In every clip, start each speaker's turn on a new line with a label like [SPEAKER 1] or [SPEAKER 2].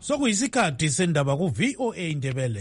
[SPEAKER 1] Sokuyisikhathi sendaba ku VOA Indebele.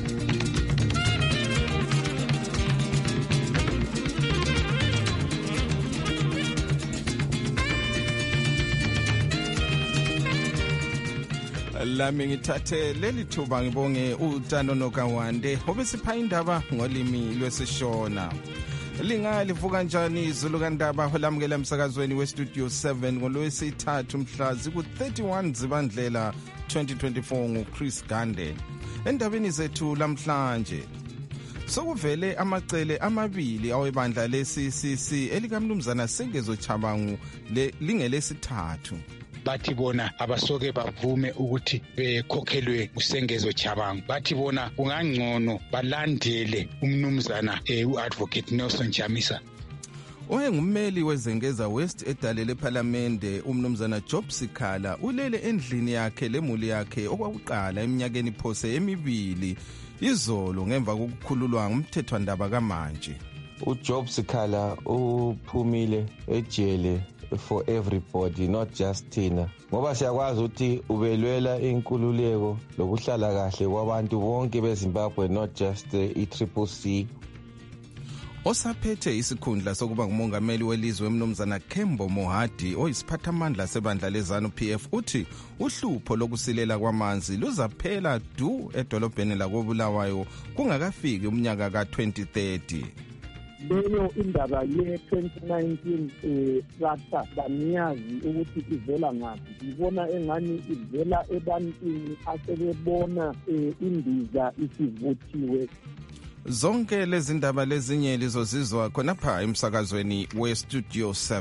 [SPEAKER 2] Lami ngithathe leli thuba ngibonge uTano Nokawande obesipha indaba ngolimi lwesishona. Lingalivuka kanjani izulu kandaba holamukela emsakazweni weStudio 7 ngolwesithathu mhla ziku-31 Zibandlela 2024 nguChris Gande. Endabeni zethu lamhlanje sokuvele amacele amabili awebandla leCCC elikamnumzana Sengezo Chabangu lingelesithathu.
[SPEAKER 3] Bathi bona abasoke bavume ukuthi bekhokhelwe uSengezo Chabangu. Bathi bona kungangcono balandele umnumzana uAdvocate Nelson Chamisa.
[SPEAKER 2] Oyengummeli weZengeza West edalele eParliamente umnumzana Job Sikhala ulele endlini yakhe lemuli yakhe okwakuqala eminyakeni phose emibili izolo ngemva kokukhululwa ngumthethwandaba kamanje.
[SPEAKER 4] uJob Sikhala uphumile ejele for everybody, not just thina, ngoba siyakwazi ukuthi ubelwela inkululeko lokuhlala kahle kwabantu bonke beZimbabwe, not just i-CCC.
[SPEAKER 2] Osaphethe isikhundla sokuba ngumongameli welizwe umnumzana Kembo Mohadi oyisiphathamandla sebandla lezanu PF uthi uhlupho lokusilela kwamanzi luzaphela du edolobheni lakoBulawayo kungakafiki umnyaka ka-2030.
[SPEAKER 5] Leyo indaba ye-2019 rata baniyazi ukuthi ivela ngaphi. Ngibona engani ivela ebantwini asebebona indiza isivuthiwe.
[SPEAKER 2] Zonke lezi ndaba lezinye lizozizwa khonapha emsakazweni weStudio 7.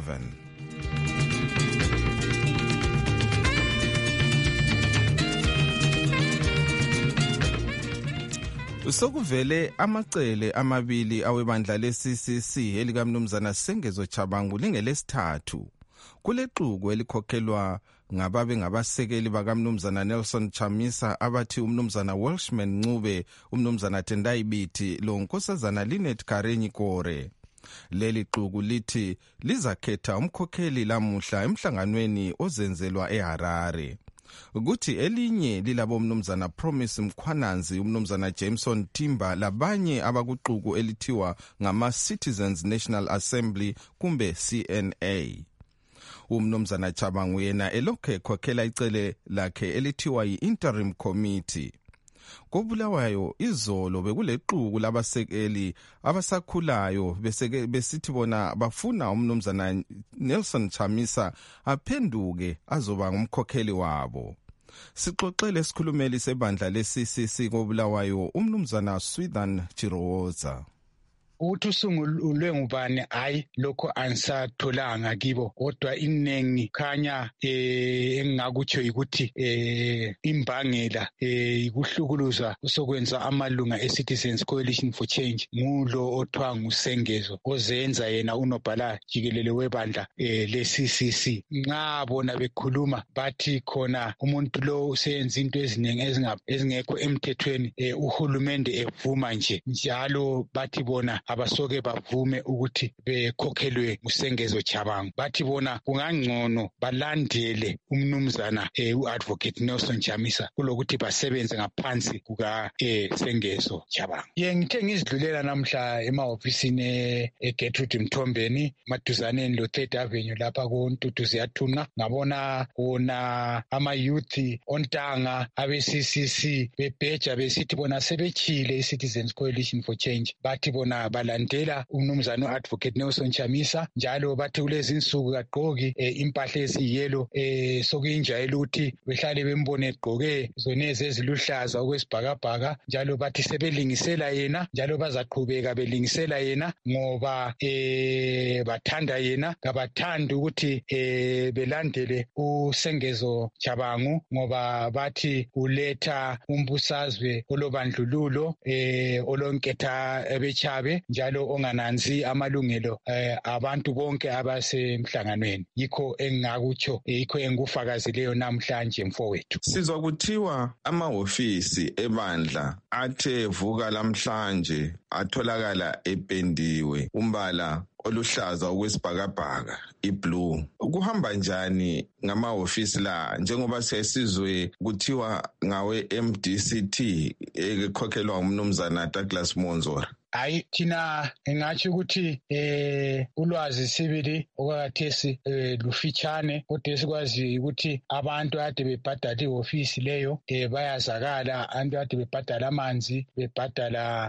[SPEAKER 2] Sokuvele amacele amabili awebandla leCCC elikamnumzana Sengezo Chabangu lingelesithathu. Kulexuku elikhokhelwa ngababe ngabasekeli bakamnumzana Nelson Chamisa abathi umnumzana Welshman Ncube, umnumzana Tendai Biti lo nkosazana Linet Karenyi Kore. Leli xuku lithi lizakhetha umkhokheli lamuhla emhlanganweni ozenzelwa eHarare. Ukuthi elinye lilabo umnumzana Promise Mkhwananzi, umnumzana Jameson Timba labanye abakuxuku elithiwa ngama-Citizens National Assembly kumbe CNA. Umnumzana Chabangu yena elokhe khokhela icele lakhe elithiwa yi-Interim Committee. KoBulawayo izolo bekulequku labasekeli abasakhulayo besithi bona bafuna umnumzana Nelson Chamisa aphenduke azoba ngumkhokheli wabo. Sixoxele isikhulumeli sebandla leCCC koBulawayo umnumzana Swithan Chiroza.
[SPEAKER 3] Ukuthi usungulwe ngubani hayi lokho ansatholanga kibo, kodwa inengi khanya engakutsho ukuthi imbangela ikuhlukuluza usokwenza amalunga eCitizens Coalition for Change ngulo othwa nguSengezo ozenza yena unobhala jikelele webandla leCCC. Nxa bona bekhuluma bathi khona umuntu lo useyenza into eziningi ezingekho emthethweni, uhulumende evuma nje njalo bathi bona abasoke bavume ukuthi bekhokhelwe uSengezo Chabangu. Bathi bona kungangcono balandele umnumzana uAdvocate Nelson Chamisa kulokuthi basebenze ngaphansi kuka Sengezo Chabangu. Ngithe ngizidlulela namhla emahofisini eGertrude Mthombeni maduzaneni lo3rd Avenue lapha kuNtutu Ziyathunqa, ngabona wona ama-youth ontanga abe-CCC bebheja besithi bona sebechile iCitizens Coalition for Change. Bathi bona balandela umnumzana uAdvocate Nelson Chamisa, njalo bathi kulezi insuku kagqoki impahla eziyelo sokuyinjayelo ukuthi behlale bembone egqoke zonezi eziluhlaza okwesibhakabhaka, njalo bathi sebelingisela yena njalo bazaqhubeka belingisela yena ngoba bathanda yena, kabathandi ukuthi belandele uSengezo Chabangu ngoba bathi uletha umbusazwe olobandlululo olonketha ebechabe njalo ongananzi amalungelo abantu bonke abasemhlanganweni. Yikho engingakutsho, yikho engikufakazileyo namhlanje mfowethu.
[SPEAKER 6] Sizwa kuthiwa amahofisi ebandla athe vuka lamhlanje atholakala ependiwe umbala oluhlaza okwesibhakabhaka, iblue. Kuhamba njani ngamahofisi la njengoba sesizwe kuthiwa ngawe MDCT ekhokhelwa umnumzana Douglas Monzora?
[SPEAKER 3] Hayi, thina ngingatsho ukuthi ulwazi sibili okwakhathesi lufitshane, kodwa sikwazi ukuthi abantu ade bebhadala ihofisi leyo bayazakala, abantu ade bebhadala amanzi, bebhadala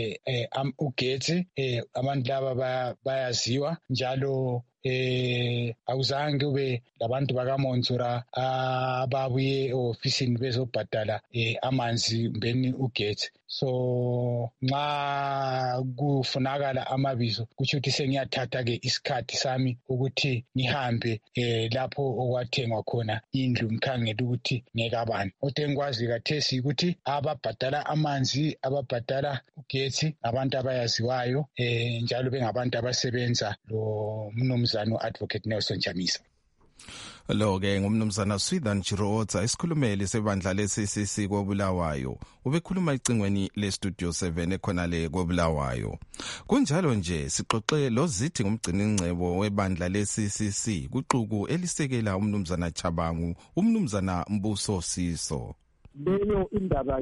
[SPEAKER 3] ugetsi, abantu laba bayaziwa njalo. Awuzange kube labantu bakaMonzora ababuye ofisini bezobhadala amanzi mbeni ugetsi. So nxa kufunakala amabizo kutsho ukuthi sengiyathatha ke isikhathi sami ukuthi ngihambe lapho okwathengwa khona indlu ngikhangela ukuthi ngekabani. Kodwa engikwazi kathesi ukuthi ababhadala amanzi, ababhadala ugetsi abantu abayaziwayo njalo bengabantu abasebenza lo mnumzana Advocate Nelson Chamisa.
[SPEAKER 2] Lo-ke ngumnumzana Swithan Chiroza, isikhulumeli sebandla le-CCC koBulawayo. Ubekhuluma icingweni le-Studio 7 ekhonale koBulawayo. Kunjalo nje sixoxe lo Zithi ngumgciningcebo webandla le-CCC kuxuku elisekela umnumzana Chabangu, umnumzana Mbuso Siso.
[SPEAKER 5] Leyo indaba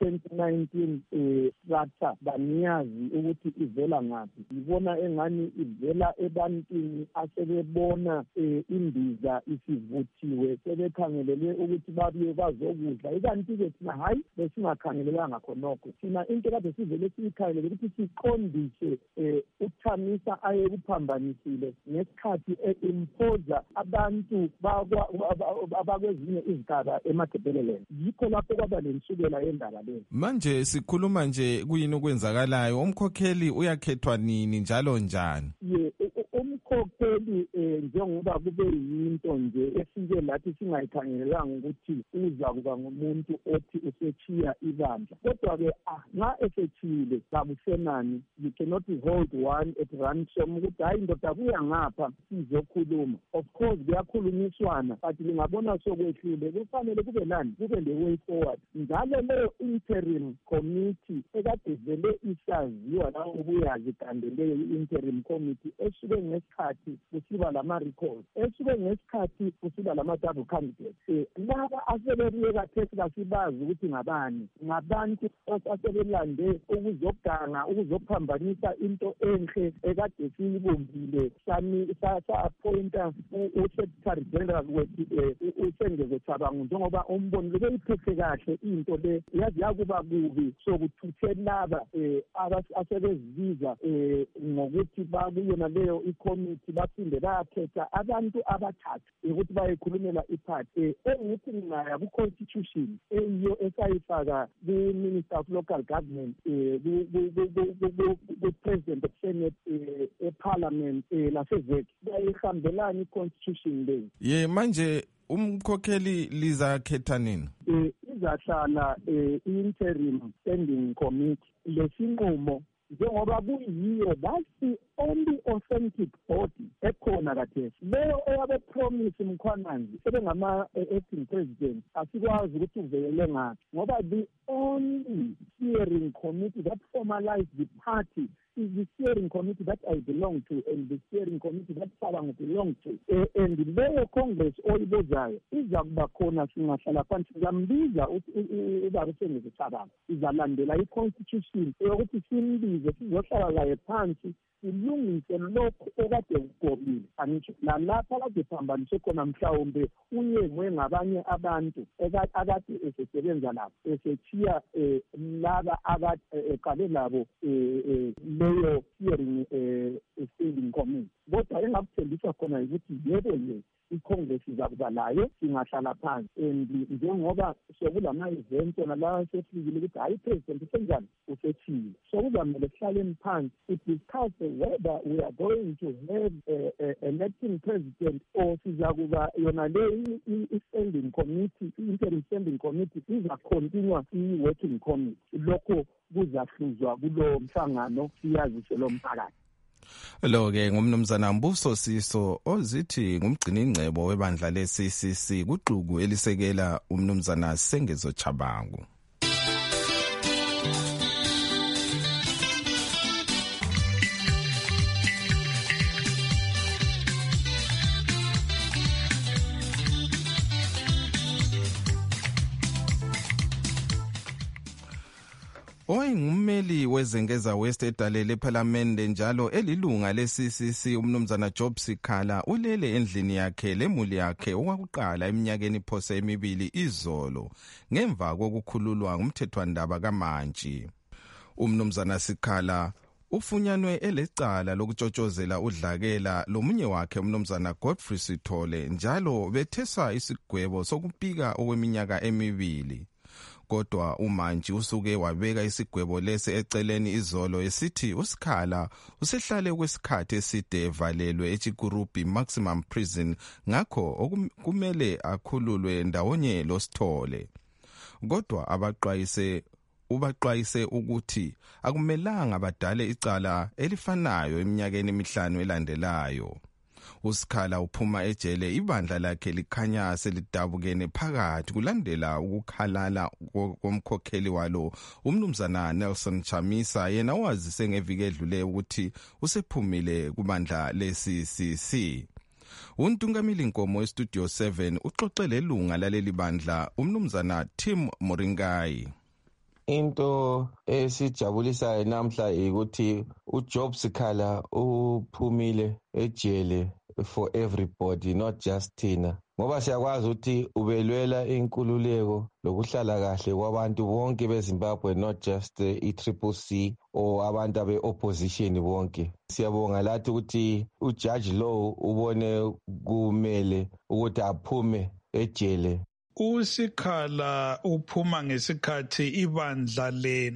[SPEAKER 5] ye-2019 strata baniyazi ukuthi ivela ngaphi. Ngibona engani ivela ebantwini asebebona indiza isivuthiwe, sebekhangelele ukuthi babuye bazokudla. Ikanti-ke thina hayi besingakhangelelanga khonokho. Thina into kade sivele siyikhangelele ukuthi siqondise uThamisa ayekuphambanisile ngesikhathi impoza abantu abakwezinye izigaba eMatabeleland. Yikho lapho kwaba lensukela yendaba leyo.
[SPEAKER 2] Manje sikhuluma nje kuyini okwenzakalayo, umkhokheli uyakhethwa nini njalo njani?
[SPEAKER 5] Umkhokheli njengoba kube yinto nje esike lathi singayikhangelelanga ukuthi uza kuba ngumuntu othi usechiya ibandla. Kodwa-ke nxa esechiyile kabusenani, you cannot hold one at ransom ukuthi hayi ndoda kuya ngapha sizokhuluma. Of course kuyakhulunyiswana, but lingabona sokwehlule kufanele kube nani, kube le way forward. Njalo leyo interim committee ekade vele isaziwa la ubuyazi kandeleyo i-interim committee esuke ngesikhathi kusiba lama-recalls, esuke ngesikhathi kusiba lama-double candidates. Laba asebebuye kathesi kasibazi ukuthi ngabani, ngabantu asebelande ukuzoganga, ukuzophambanisa into enhle ekade siyibumbile. Sa-appointa u-Secretary General wethu uSengeze Chabangu njengoba umbonile beyiphethe kahle into le, yazi yakuba kubi sokuthuthe laba asebezibiza ngokuthi bakuyona leyo ikomiti baphinde bayakhetha abantu abathathu ukuthi bayekhulumela iphathi engithi ngaya ku-constitution eyiyo esayifaka ku-Minister of Local Government, ku-President of Senate, eParliament lasezeki bayihambelana i-constitution leyo.
[SPEAKER 2] Ye manje umkhokheli lizakhetha nini?
[SPEAKER 5] Izahlala interim standing committee. Lesinqumo njengoba kuyiyo, that's the only authentic body ekhona kathesi. Leyo eyabe promise Mkhwananzi sebengama-acting president asikwazi ukuthi uvelele ngaphi, ngoba the only steering committee that formalized the party is the steering committee that I belong to and the steering committee that Chabangu belong to. And leyo Congress oyibozayo iza kuba khona, singahlala phansi sizambiza ubaba uSengeze Chabangu, izalandela i-constitution yokuthi simbize sizohlala laye phansi silungise lokhu okade kugobile. Angisho nalapha kade phambanise khona mhlawumbe uyengwe ngabanye abantu akade esesebenza labo esechiya laba akade eqale labo leyo hearing standing committee. Kodwa engakuthembisa khona ukuthi yebo nje i-Congress izakuba layo, singahlala phansi. And njengoba sokulama-event nalawa sefikile ukuthi hayi president usenjani usethile, sokuzamele sihlaleni phansi udiscusse whether we are going to have electing president or sizakuba yona le i-standing committee, interim standing committee izakontinua i-working committee. Lokho kuzahluzwa kulo mhlangano siyazise lo mphakathi.
[SPEAKER 2] Lo-ke ngumnumzana Mbuso Siso ozithi ngumgcini ingcebo webandla le-CCC kuxuku elisekela umnumzana Sengezo Chabangu. Oyengummeli wezengeza West edalele eParliament njalo elilunga le-CCC umnumzana Job Sikhala ulele endlini yakhe lemuli yakhe okwakuqala eminyakeni phose emibili izolo ngemva kokukhululwa ngumthethwandaba kaMantshi. Umnumzana Sikhala ufunyanwe elecala lokutshotshozela udlakela lomunye wakhe umnumzana Godfrey Sithole njalo betheswa isigwebo sokupika okweminyaka emibili. Kodwa uMantshi usuke wabeka isigwebo lesi eceleni izolo esithi uSikhala usehlale kwesikhathi eside evalelwe eChikurubi Maximum Prison ngakho kumele akhululwe ndawonye loSithole. Kodwa ubaxwayise ukuthi akumelanga badale icala elifanayo eminyakeni emihlanu elandelayo. uSikhala uphuma ejele ibandla lakhe likhanya selidabukene phakathi kulandela ukukhalala komkhokheli walo umnumzana Nelson Chamisa yena wazise ngeviki edlule ukuthi usephumile kubandla le-CCC. Untungamili Nkomo eStudio 7 uxoxele ilunga laleli bandla umnumzana Tim Moringai.
[SPEAKER 4] Into esijabulisayo namhla ukuthi uJob Sikhala uphumile ejele for everybody, not just thina. Ngoba siyakwazi ukuthi ubelwela inkululeko lokuhlala kahle kwabantu bonke beZimbabwe, not just i-CCC or abantu abe-opposition bonke. Siyabonga lathi ukuthi uJudge Law ubone kumele ukuthi aphume ejele.
[SPEAKER 7] uSikhala uphuma ngesikhathi ibandla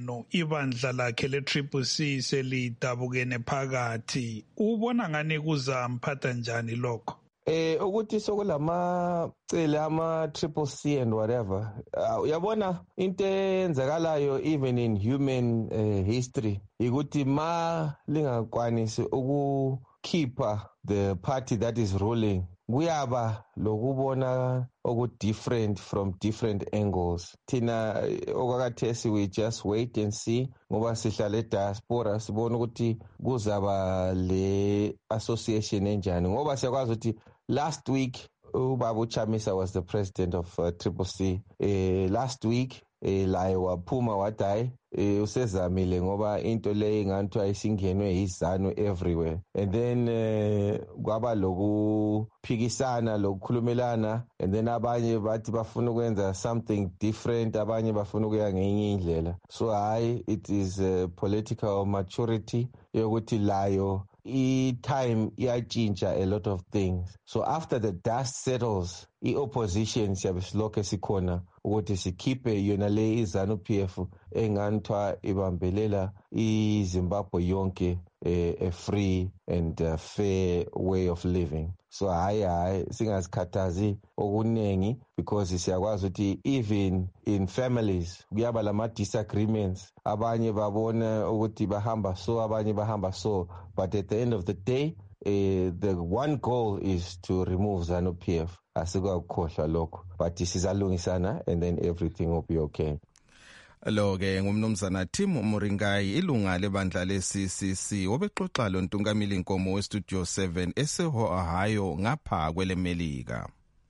[SPEAKER 7] lakhe le-CCC selidabukene phakathi. Ubona ngani kuzamphatha njani lokho?
[SPEAKER 4] Ukuthi sokulamacele ama-CCC and whatever. Uyabona into eyenzakalayo even in human history ukuthi ma lingakwanisi ukukhipha the party that is ruling kuyaba lokubona different from different angles. Thina okwakathesi we just wait and see ngoba sihlala diaspora sibona ukuthi kuzaba le association enjani ngoba siyakwazi ukuthi last week uBaba Chamisa was the president of CCC. Last week laye waphuma wathi usezamile ngoba into le inganthiwa isingenwe izanu everywhere, and then kwaba lokuphikisana lokukhulumelana, and then abanye bathi bafuna ukwenza something different, abanye bafuna ukuya ngenye indlela. So it is political maturity yokuthi layo time iyatshintsha a lot of things. So after the dust settles, i-opposition siyabe silokho sikhona ukuthi sikhiphe yona le izanu PF enganthiwa ibambelela iZimbabwe yonke a free and fair way of living. So singasikhathazi okuningi because siyakwazi ukuthi even in families kuyaba lama disagreements, abanye babona ukuthi bahamba so, abanye bahamba so, but at the end of the day the one goal is to remove ZANU PF. Asikakhohlwa lokho, but sizalungisana and then everything will be okay.
[SPEAKER 2] Lo-ke ngumnumzana Tim Moringai, ilunga lebandla le-CCC, obexoxa lo Ntungamili Nkomo weStudio 7 ese-Ohio ngapha kwelemelika.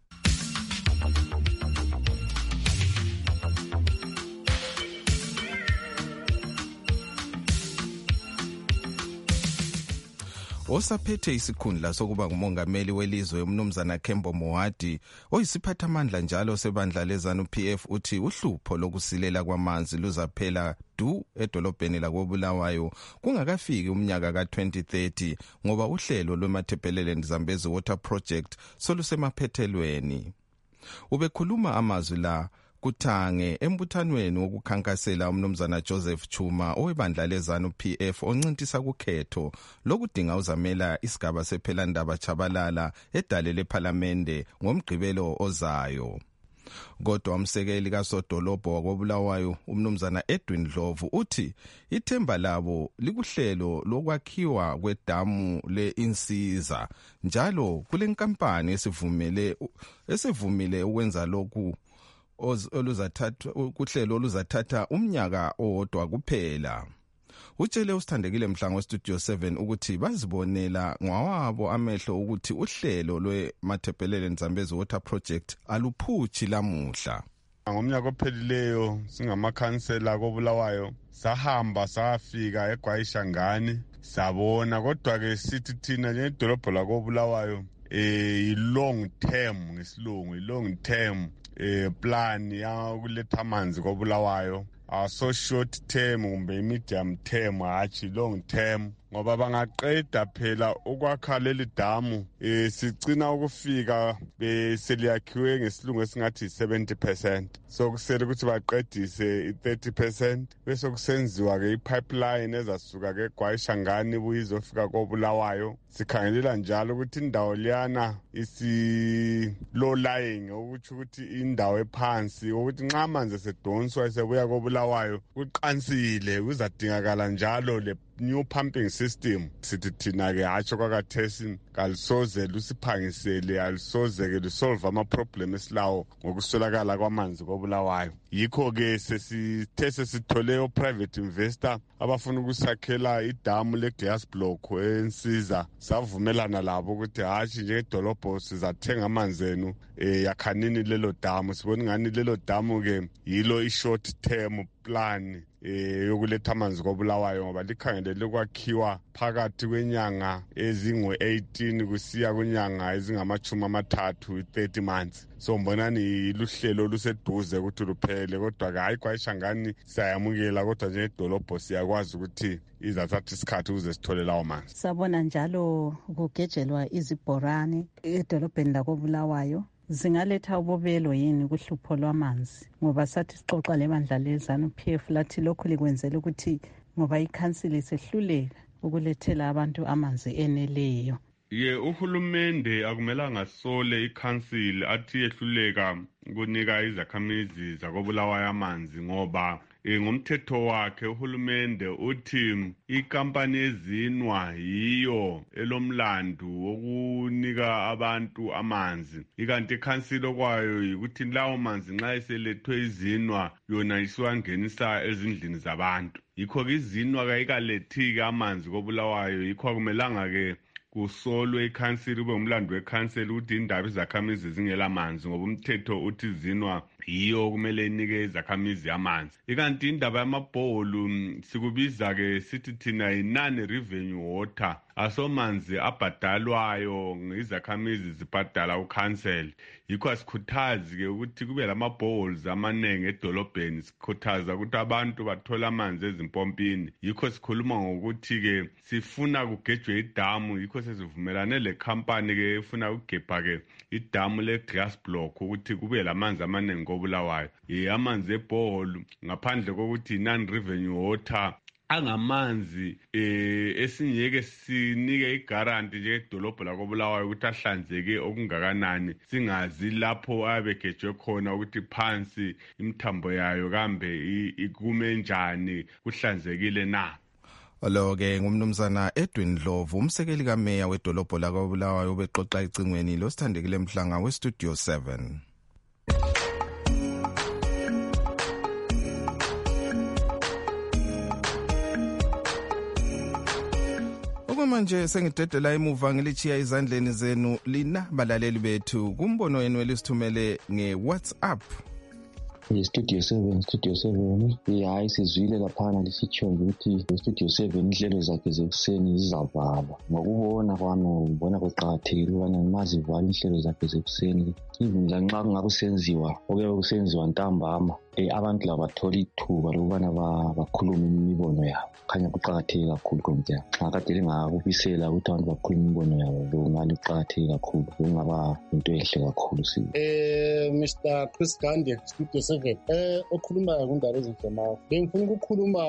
[SPEAKER 2] Osaphethe isikhundla sokuba ngumongameli welizwe umnumzana Kembo Mohadi oyisiphathamandla njalo sebandla leZANU PF uthi uhlupho lokusilela kwamanzi luzaphela edolobheni lakoBulawayo kungakafiki umnyaka ka-2030 ngoba uhlelo lweMatabeleland Zambezi Water Project solusemaphethelweni. Ubekhuluma amazwi la kuthange embuthanweni wokukhankasela umnumzana Joseph Chuma owebandla lezanu PF oncintisa kukhetho lokudinga uzamela isigaba sephelandaba Chabalala edale lePhalamende ngomgqibelo ozayo. Kodwa umsekeli kaSodolobho wakobulawayo umnumzana Edwin Dlovu uthi ithemba labo likuhlelo lokwakhiwa kwedamu leInsiza njalo kulenkampani esivumile ukwenza lokhu kuhlelo oluzathatha umnyaka owodwa kuphela. Utshele usithandekile Mhlango Studio 7 ukuthi bazibonela ngawabo amehlo ukuthi uhlelo lweMathebhelele Nzambezi Water Project aluphuthi lamuhla.
[SPEAKER 8] Ngomnyaka ophelileyo singamakhansela kobulawayo sahamba safika eGwayishangani sabona, kodwa ke sithi thina njengedolobho lakobulawayo long term ngesilungu, long term plan ya kuletha amanzi kobulawayo, so short term kumbe medium term hatshi long term, ngoba bangaqeda phela ukwakha leli damu sicina ukufika beseliyakhiwe ngesilungu esingathi 70%, so kusele ukuthi baqedise 30%, bese kusenziwa ke ipipeline ezasuka ke eGwayishangani buyizofika kobulawayo. Sikhangelela njalo ukuthi indawo liyana isi low lying, ukuthi indawo ephansi, ukuthi nxa amanzi esedonswa esebuya kobulawayo kuqansile, kuzadingakala njalo le new pumping system. Sithi thina ke hatsho kwakathesi kalisoze lusiphangisele, alisoze ke lisolve ama-problem esilawo ngokuswelakala kwamanzi kobulawayo. Yikho ke sesithole o-private investor abafuna ukusakhela idamu le-glass block eNsiza. Savumelana labo ukuthi hatshi njengedolobho sizathenga amanzi enu, yakhanini lelo damu. Sibona ingani lelo damu ke yilo i-short term plan yokuletha amanzi kobulawayo, ngoba likhangelele kwakhiwa phakathi kwenyanga ezingu-18 kusiya kwenyanga ezingama-30, 30 months. So mbonani luhlelo luseduze ukuthi luphele, kodwa ke hayi Gwayishangani siyayamukela, kodwa njengedolobho siyakwazi ukuthi izathatha isikhathi ukuze sithole lawo manzi.
[SPEAKER 9] Sabona njalo kugejelwa izibhorane edolobheni lakobulawayo. Zingaletha ubobelo yini kuhlupho lwamanzi? Ngoba sathi sixoxa lebandla lezanu PF lathi lokhu likwenzela ukuthi ngoba ikhansili sehluleka ukulethela abantu amanzi eneleyo.
[SPEAKER 8] Uhulumende akumelanga sole ikhansili athi yehluleka kunika izakhamizi zakobulawayo amanzi, ngoba ngomthetho wakhe uhulumende uthi ikampani ezinwa yiyo elomlandu wokunika abantu amanzi, ikanti ikhansili okwayo ukuthi lawo manzi nxa eselethwe izinwa yona isiwangenisa ezindlini zabantu. Yikho ke izinwa kayikalethi amanzi kobulawayo, yikho akumelanga ke kusolwe ikhansili, kube umlando wekhansili ukuthi indaba izakhamizi zingela manzi, ngoba umthetho uthi izinwa yiyo kumele inike izakhamizi amanzi. Ikanti indaba yamabholu sikubiza ke sithi thina i-non-revenue water, asomanzi abhadalwayo izakhamizi zibhadala ukhanseli. Yikho asikhuthazi ke ukuthi kube lamabholes amanenge edolobheni, sikhuthaza ukuthi abantu bathola amanzi ezimpompini. Yikho sikhuluma ngokuthi ke sifuna kugejwe idamu, yikho sesivumelane le company ke efuna ukugebha ke idamu le-glass block ukuthi kube lamanzi amanenge kobulawayo. Amanzi ebholu ngaphandle kokuthi non-revenue water angamanzi esingeke sinike igaranti njengedolobho lakobulawayo ukuthi ahlanzeke okungakanani, singazi lapho abegejwe khona ukuthi phansi imthambo yayo kambe ikume njani, kuhlanzekile na.
[SPEAKER 2] Lo-ke ngumnumzana Edwin Dlovu, umsekeli kameya wedolobho lakobulawayo, ubexoxa ecingweni losithandekile Mhlanga weStudio 7. Manje sengidedela emuva ngilichiya izandleni zenu lina balaleli bethu kumbono wenu elisithumele ngeWhatsApp.
[SPEAKER 10] Studio 7 hayi sizwile laphana lisitsho ukuthi Studio 7 inhlelo zakhe zekuseni zizavalwa. Ngokubona kwami ngibona kuqakathekile ukubana mazivala inhlelo zakhe zekuseni, even lanxa kungakusenziwa okuyabe kusenziwa ntambama abantu laba bathola ithuba lokubana bakhulume imibono yabo. Khanya kuqakatheke kakhulu konke. Xa kade lingakubisela ukuthi abantu bakhulume imibono yabo, lokungani kuqakatheke kakhulu, kungaba into ehle kakhulu sini.
[SPEAKER 11] Mr. Chris Gandhi, Studio 7. Okhulumayo kundaba ezimfemayo. Bengifuna ukukhuluma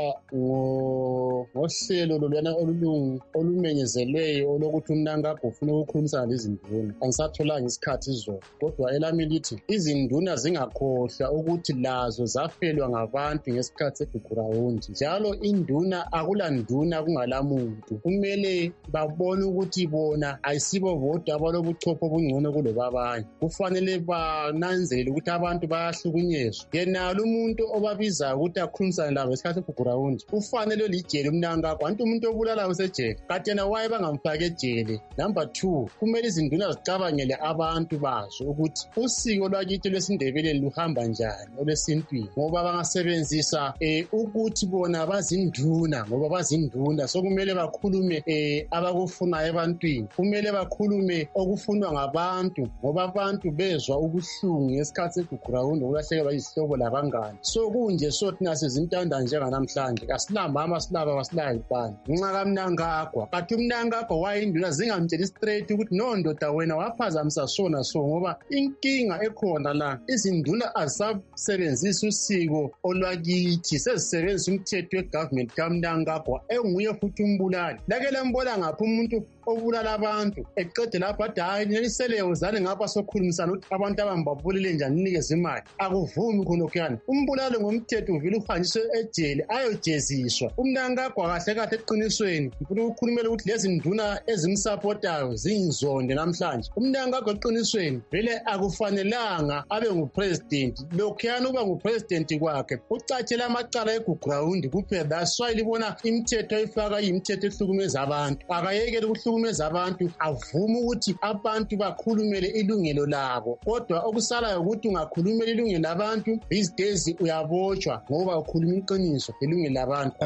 [SPEAKER 11] ngohlelo lolwana olumenyezelweyo olokuthi uMnangagwa ufuna ukukhulumisana lezinduna. Angisatholanga isikhathi izolo. Kodwa elami lithi izinduna zingakhohlwa ukuthi lazo zafelwa ngabantu ngesikhathi segugurawundi. Njalo induna akulanduna kungalamuntu. Kumele babone ukuthi bona ayisibo bodwa abalobuchopho obungcono kulobabanye. Kufanele bananzele ukuthi abantu bayahlukunyezwa. Yenalo umuntu obabizayo ukuthi akhulumisane labo ngesikhathi segugurawundi ufanele lijele uMnangagwa. Kanti umuntu obulalayo usejele. Kanti yena waye bangamfaki ejele. Number 2, kumele izinduna zicabangele abantu bazo ukuthi usiko lwakithi lwesindebeleni luhamba njani olwesintwini, ngoba bangasebenzisa ukuthi bona bazinduna, ngoba bazinduna so kumele bakhulume abakufunayo ebantwini. Kumele bakhulume okufunwa ngabantu, ngoba abantu bezwa ubuhlungu ngesikhathi segugurawundi ukulahlekelwa izihlobo labangani. So kunje so thina sizintanda njenganamhlanje asilamama silaba wasilayo ibani nxa kaMnangagwa. Kanti uMnangagwa wayinduna zingamtsheli straight ukuthi no ndoda wena waphazamisa sona so, ngoba inkinga ekhona la izinduna azisebenzisa usiko olwakithi, sezisebenzisa umthetho wegovernment kaMnangagwa enguye futhi umbulali. Lake lambona ngapha umuntu obulala abantu eqede lapho athi hayi neliseleyo zane ngapha sokhulumisana ukuthi abantu abambabulile njani ninikeze imali. Akuvumi khonokuyana. Umbulalo ngomthetho uvile uhanjiswe ejele ayojeziswa. uMnangagwa kahle kahle eqinisweni ngifuna ukukhulumela ukuthi lezi nduna ezimsupportayo ziyinzonde namhlanje. uMnangagwa eqinisweni vele akufanelanga abe ngupresident. Lokhuyana uba ngupresident kwakhe ucatshela amacala egugurawundi kuphela. That's why libona imithetho ifaka imithetho ehlukumeza abantu. Akayekele ukuhlukumeza abantu, avume ukuthi abantu bakhulumele ilungelo labo. Kodwa okusalayo ukuthi ungakhulumela ilungelo labantu these days uyabotshwa ngoba ukhuluma iqiniso ilungelo labantu.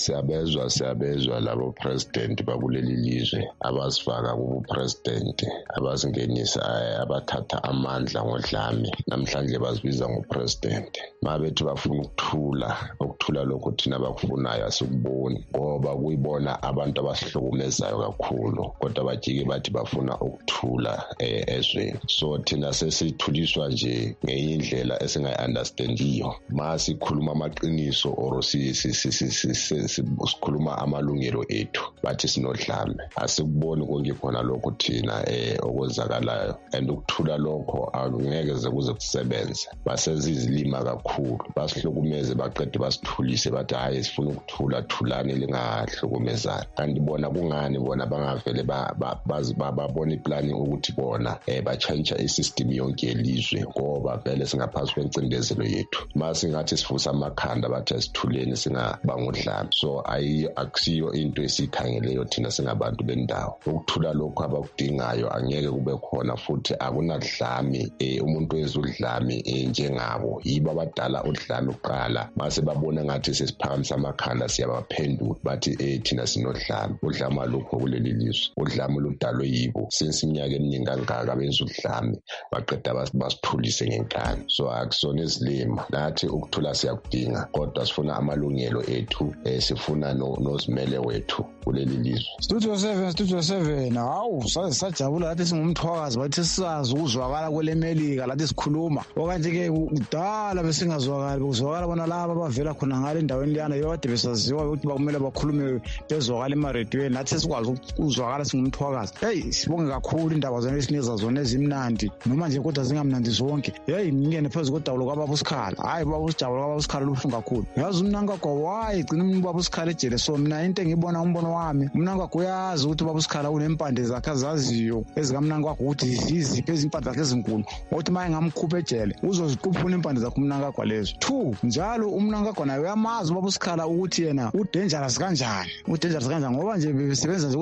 [SPEAKER 6] Siyabezwa labo president bakuleli lizwe abasifaka kubu president abasingenisa abathatha amandla ngodlame namhlanje bazibiza ngopresident. Mabethi bafuna ukuthula lokho thina bakufunayo asikuboni, ngoba kuyibona abantu abasihlukumezayo kakhulu, kodwa bajike bathi bafuna ukuthula ezweni. So thina sesithuliswa nje ngenye indlela esingayi-understandiyo. Ma sikhuluma amaqiniso or sikhuluma amalungelo ethu bathi sinodlame. Asikuboni konke khona lokho thina okwenzakalayo, and ukuthula lokho angeke kuze kusebenze. Basezizilima kakhulu, basihlukumeze baqede basithulise bathi hayi sifuna ukuthula, thulani lingahlukumezani. Kanti bona kungani bona bangavele babona iplani ukuthi bona batshantsha isystem yonke yelizwe, ngoba vele singaphansi kwencindezelo yethu. Ma singathi sifusa amakhanda bathi asithuleni singabangodlame. So akusiyo into esiyikhangeleyo thina singabantu bendawo. Ukuthula lokho abakudingayo angeke kube khona, futhi akunadlame. Umuntu wezudlame njengabo yibo abadala udlame uqala, mase babona ngathi sesiphakamisa amakhanda siyabaphendula bathi thina sinodlame. Udlame alukho kuleli lizwe. Udlame ludalwe yibo since iminyaka eminingi kangaka benza udlame baqeda basithulise ngenkani. So akusona izilima nathi ukuthula siyakudinga, kodwa sifuna amalungelo ethu, sifuna nozimele wethu kuleli lizwe.
[SPEAKER 12] Studio 7 hawu sajabula lathi singumthwakazi bathi sisazi ukuzwakala kwele Melika lathi sikhuluma. Okanje ke kudala besingazwakali, bekuzwakala bona laba abavela khona ngale endaweni liyana yode besaziwa ukuthi bakumele bakhulume bezwakala emarediyweni. Nathi sikwazi ukuzwakala singumthwakazi. Hey sibonge kakhulu indaba zona esinikeza zona ezimnandi, noma nje kodwa zingamnandi zonke. Hey ngingene phezu kodawulo kwababa uSikhala. Hayi baba uSijabula kwababa uSikhala lubuhlungu kakhulu. Yazi uMnangagwa wayigcina ubaba uSikhala ejele. So mina into engibona umbono wami, uMnangagwa uyazi ukuthi ubaba uSikhala unempande zakhe azaziyo ezikaMnangagwa ukuthi iziphi izimpande zakhe ezinkulu, ukuthi maye ngamkhupha ejele uzoziquphuna impande zakhe uMnangagwa lezo. 2 njalo uMnangagwa naye uyamazi ubaba uSikhala ukuthi yena udangerous kanjani, ngoba nje besebenza nje kuzombusa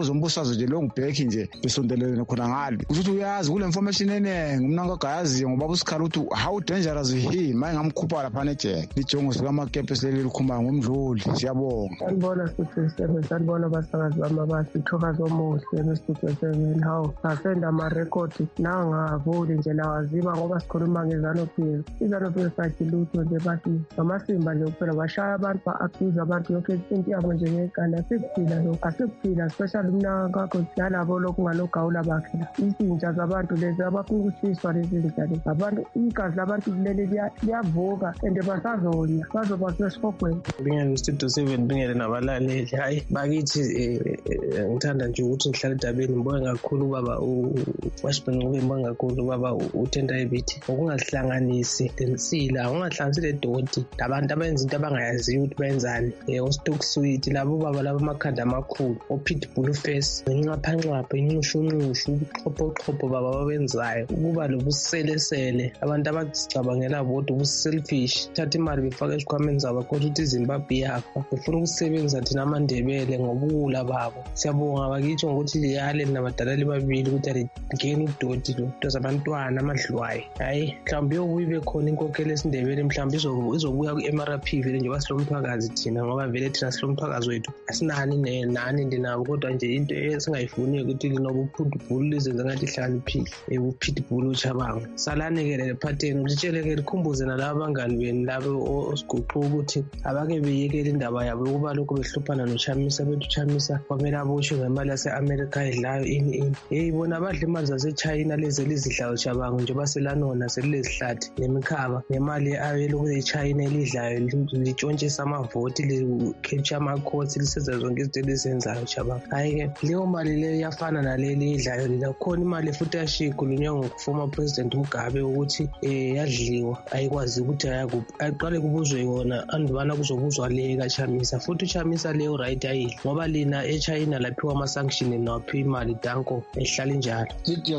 [SPEAKER 12] umsakazo nje lo ngibhekhi nje besondelene khona ngale ukuthi uyazi kule information enenge mina ngagayaziyo ngoba usikhala ukuthi how dangerous he maye ngamkhupha lapha nejele lijongo sikamakephe seleli likhumba ngomdluli siyabonga
[SPEAKER 13] sanibona sanibona basakazi bamabathi ithokazi omuhle bestudio 7 how asenda amarekhodi nangavuli nje lawaziba ngoba sikhuluma ngezanophiyo izanophiyo sathi lutho nje bathi ngamasimba nje kuphela bashaya abantu ba-abuse abantu yonke into yabo njengekanda asikuphila lokhu asikuphila especially mina kakho nalabo lokhu ngalogawula bakhe izinja zabantu lezi abafuna ukushiswa lezi zinja lezi abantu igazi labantu leli liyavuka and basazonya bazoba sesifogweni
[SPEAKER 14] Bingele Studio 7 bingele nabalaleli hayi bakithi ngithanda nje ukuthi ngihlale edabeni ngibonge kakhulu baba washibhenqa ngibonge kakhulu baba uthenda ebithi ukungahlanganisi lensila ungahlanganisi ledoti labantu abenza into abangayaziyo ukuthi benzani ostock sweet labo baba laba amakhanda amakhulu opitbull face nginqaphanqapha inxushunxushu uxhopho baba babenzayo ukuba lobuselesele abantu abacabangela bodwa ubuselfish thatha imali befaka esikhwameni zabo kodwa ukuthi iZimbabwe yafa befuna ukusebenza thina amandebele ngobula babo siyabonga bakitsho ngokuthi liyale nabadalali babili ukuthi alingeni udoti lo into zabantwana amadlwayo hayi mhlawumbe yokuyibe khona inkokhelo esindebele mhlawumbe izobuya ku-MRP vele nje basilomthwakazi thina ngoba vele thina silomthwakazi wethu asinani nani ndinabo kodwa nje into esingayifuniyo ukuthi linobuphutbulu lizenze ngathi hlaniphile uphitbull uChabango salani-ke lephatheni litshele-ke likhumbuze nalabo abangani beni labo osiguqu ukuthi abake beyekele indaba yabo ukuba lokhu behluphana noChamisa bethu uChamisa kwamele aboshwe ngemali yase-America edlayo ini bona badla imali zase-China lezi elizidlayo Chabango njengoba selanona selilezihlathi nemikhaba ngemali elokhu e-China elidlayo litshontshisa amavoti li-capture amakhosi lisenza zonke izinto elizenzayo Chabango hayi-ke leyo mali leyo iyafana naleli idlayo lila kukhona imali futhi yashikhulunywa ngokufoma president Mugabe ukuthi yadliwa ayikwazi ukuthi aqale kubuzwe yona andubana kuzobuzwa le kaChamisa futhi uChamisa leyo right ayidli ngoba lina eChina laphiwa ama-sanction nawaphiwa imali danko ehlala injalo
[SPEAKER 15] Studio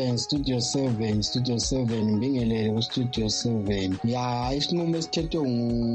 [SPEAKER 15] 7 ngibingelele ku-Studio 7 ya isinqumo esithethwe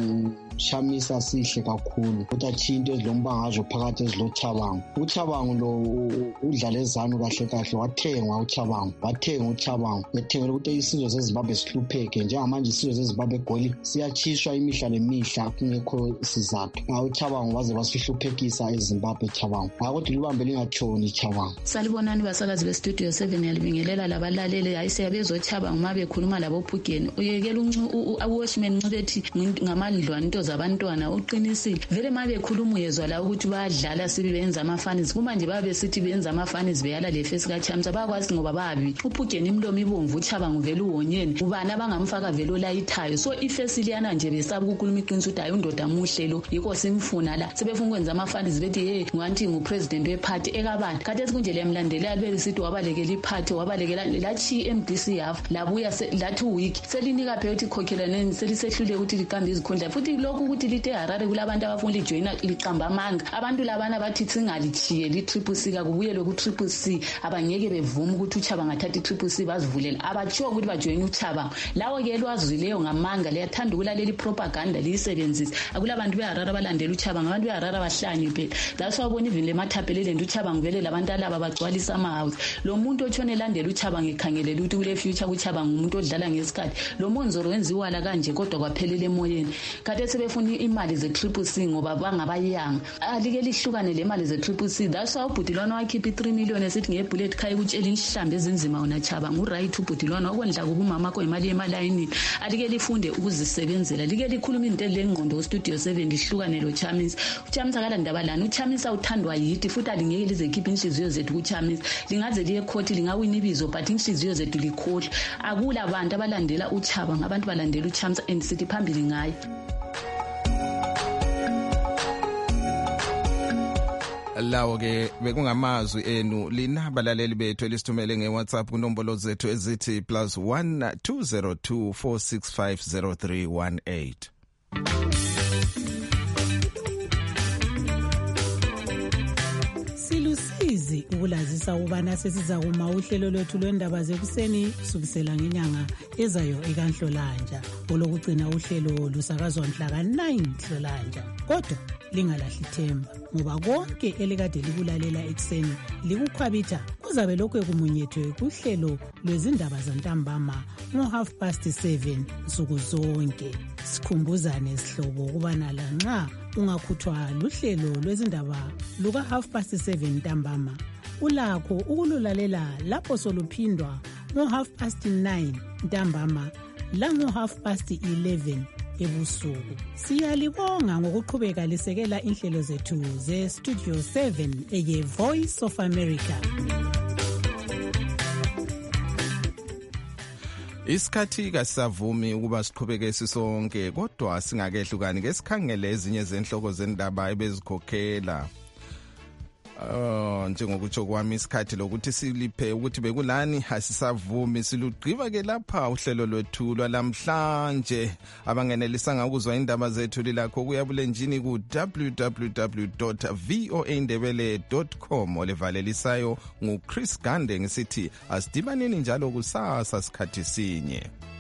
[SPEAKER 15] nguChamisa sihle kakhulu ukuthi athinto ezilombangazo phakathi eziloChabango uChabango lo udlala ezanu kahle kahle wathengwa uChabango yathengela ukuthi isizwe seZimbabwe sihlupheke njengamanje isizwe seZimbabwe egoli siyachiswa imihla nemihla kungekho sizathu uChabango baze basihluphekisa eZimbabwe Chabango ukuthi libambe lingatshoni Chabango
[SPEAKER 16] salibonani basakazi beStudio 7 yalibingelela labalaleli hayi siyabezwa Chabango mabe khuluma labo Phugeni uyekela uWashman Nxibethi ngamandlwana into zabantwana uqinisile vele mabe khuluma uyezwa la ukuthi bayadlala sibe benza amafanizi kuma nje babe sithi benza amafanizi beyala le face kaChamisa bakwazi ngoba babi uPhugeni imlomo ibomvu uChabango vele uwonyeni ubani abangamfaka vele olayithayo so ifesi liyana nje besaba ukukhuluma iqiniso ukuthi hayi undoda muhle lo yiko simfuna la sebefuna ukwenza amafanizi bethi hey ngiwanti ngupresident weparty ekabani kade sikunje lemlandelela besithi wabalekela iparty wabalekela lachi MDC yafu labuya lathi week selinika phela ukuthi khokhelane selisehlule ukuthi liqambe izikhundla futhi lokhu ukuthi lite Harare kulabantu abafuna lijoina liqamba amanga abantu labana bathi singalichiye li-CCC kakubuyelwe ku-CCC abangeke bevuma ukuthi uChabango athathe i-CCC bazivulela abatshiwo ukuthi bajoyina uChabango lawo-ke elwazileyo ngamanga liyathanda ukulalela propaganda liyisebenzise akulabantu beHarare abalandela uChabango abantu beHarare abahlanye phela lasawabona even le mathapheleleni uChabango vele labantu alaba bagcwalisa ama-house lo muntu otshone elandela uChabango ekhangelele ukuthi kule future kuChabango umuntu odlala ngesikhathi lo monzoro wenziwala kanje kodwa kwaphelela emoyeni kade sebefuna imali ze-CCC ngoba bangabayanga alike lihlukane le mali ze-CCC that's why ubhudilwana wakhipha 3 million esithi ngebullet khaya ukutshela inhlambe ezinzima wona Chabango uright ubhudilwana okwendla kubumama kwemali emalayini alike lifunde ukuzisebenzela like likhuluma into lengqondo uStudio 7 lihlukane lo Chamisa uChamisa kalandaba lana uChamisa uthandwa yithi futhi alingeke lizekhipha inhliziyo zethu kuChamisa lingaze liye court lingawina ibizo but inhliziyo zethu likhohle akula abantu abalandela uChabango abantu balandela uChamisa and sithi phambili ngayo
[SPEAKER 2] lawo-ke bekungamazwi enu lina balaleli bethu elisithumele nge-WhatsApp kunombolo zethu ezithi +1 202 465 0318
[SPEAKER 17] Silusizi futhi ukulazisa ukubana sesiza kuma uhlelo lwethu lwendaba zekuseni kusukisela ngenyanga ezayo ekanhlolanja olokugcina uhlelo lusakazwa mhla ka-9 Nhlolanja. Kodwa lingalahli ithemba ngoba konke elikade likulalela ekuseni likukhwabitha kuzabe lokhu kumunyethwe kuhlelo lwezindaba zantambama ngo-7:30 nsuku zonke. Sikhumbuzane sihlobo ukubana lanxa ungakhuthwa luhlelo lwezindaba luka 7:30 ntambama ulakho ukululalela lapho soluphindwa ngo-9:30 ntambama lango-11:30 ebusuku. Siyalibonga ngokuqhubeka lisekela inhlelo zethu ze-Studio 7 eye Voice of America.
[SPEAKER 2] Isikhathi kasavumi ukuba siqhubeke sisonke kodwa singakehlukani ke sikhangele ezinye zenhloko zendaba ebezikhokhela. Njengokutsho kwami isikhathi lokuthi siliphe ukuthi bekulani asisavumi silugqiba ke lapha uhlelo lwethu lwalamhlanje. Abangenelisanga ukuzwa indaba zethu lilakho kuyabulenjini ku www.voaindebele.com olevalelisayo nguChris Gande ngisithi asidibaneni njalo kusasa sikhathi sinye.